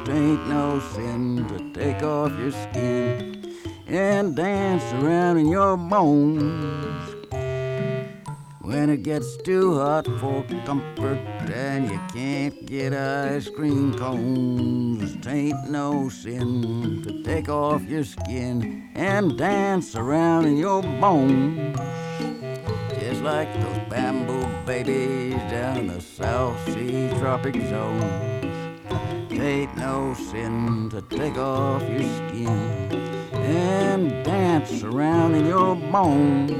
'tain't no sin to take off your skin and dance around in your bones. When it gets too hot for comfort and you can't get ice cream cones, 'tain't no sin to take off your skin and dance around in your bones. Just like those bamboo babies down in the South Sea tropic zones. 'Tain't no sin to take off your skin and dance around in your bones.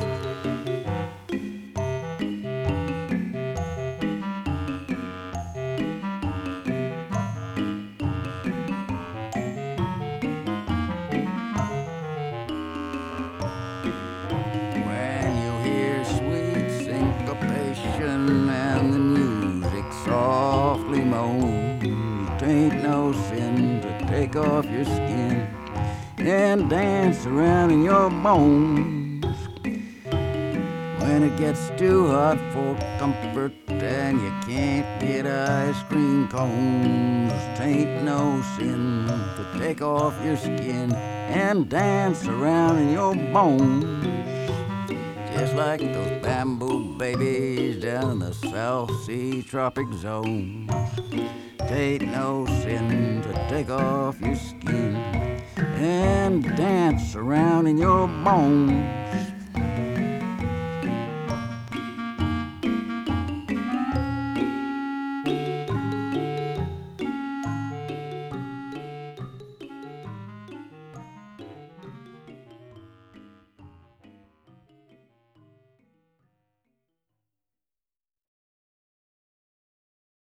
When you hear sweet syncopation and the music softly moans, 'tain't no sin to take off your skin and dance around in your bones. When it gets too hot for comfort and you can't get ice cream cones, 'tain't no sin to take off your skin and dance around in your bones. Just like those bamboo babies down in the South Sea tropic zones. 'Tain't no sin to take off your skin and dance around in your bones.